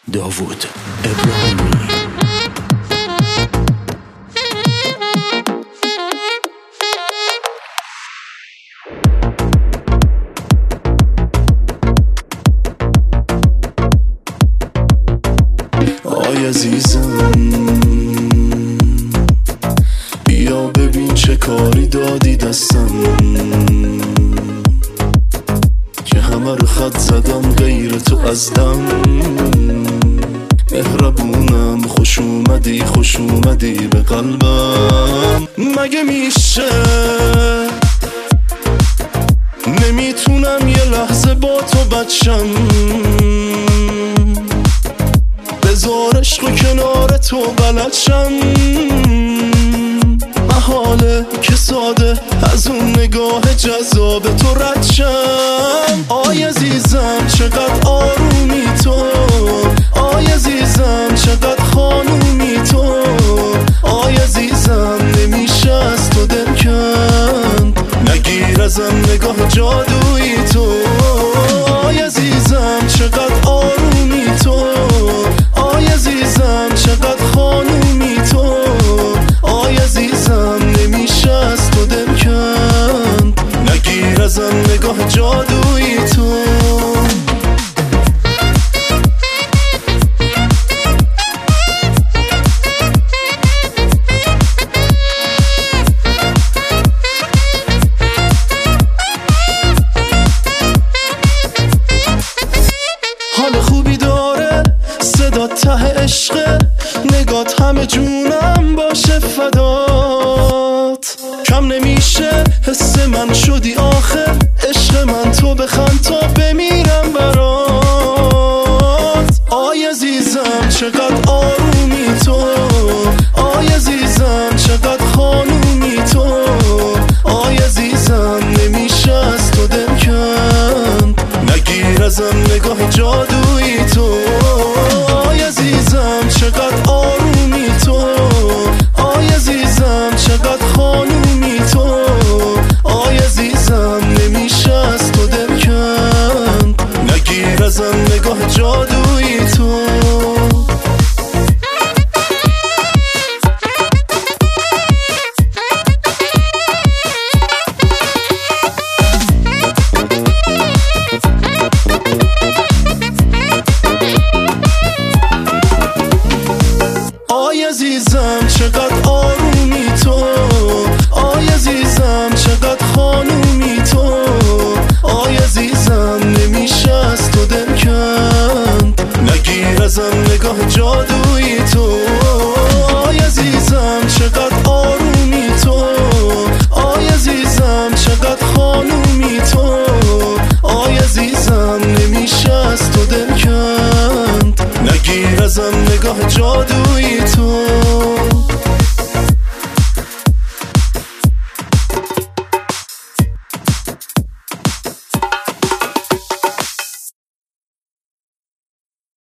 داوود ابراهیمی. آی عزیزم بیا ببین چه کاری دادی دستم، که همه رو خط زدم غیر تو از دم. مهربونم خوش اومدی به قلبم. مگه میشه نمیتونم یه لحظه با تو بچم، بذار عشق و کنار تو بلد شم. محاله که ساده از اون نگاه جذاب تو رد شم. آی عزیزم چقدر آرومی تو، آی عزیزم چقدر خانومی تو، آی عزیزم نمیشه از تو دل کند، نگیر ازم نگاه جادویی تو. آی عزیزم چقدر آرومی تو، آی عزیزم چقدر خانومی تو، آی عزیزم نمیشه از تو دل کند، نگیر ازم نگاه جادویی تو. حال خوبی داره صدات ته عشقه، نگات همه جونم باشه فدات. کم نمیشه حس من شدی آخر، عشق من تو بخند تا بمیرم برات. آی عزیزم چقدر آرومی تو، آی عزیزم چقدر خانومی تو، آی عزیزم نمیشه از تو دل کند، نگیر ازم نگاه جادویی تو. آی عزیزم چقدر آرومی تو، آی عزیزم چقدر خانومی تو، آی عزیزم نمیشه از تو دل کند، نگیر ازم نگاه جادویی تو. آی عزیزم چقدر آرومی تو، آی عزیزم چقدر خانومی تو، آی عزیزم نمیشه از تو دل کند، نگیر ازم نگاه جادویی تو. آی عزیزم چقدر آرومی تو، آی عزیزم چقدر خانومی تو، آی عزیزم نمیشه از تو دل کند، نگیر ازم نگاه جادویی تو.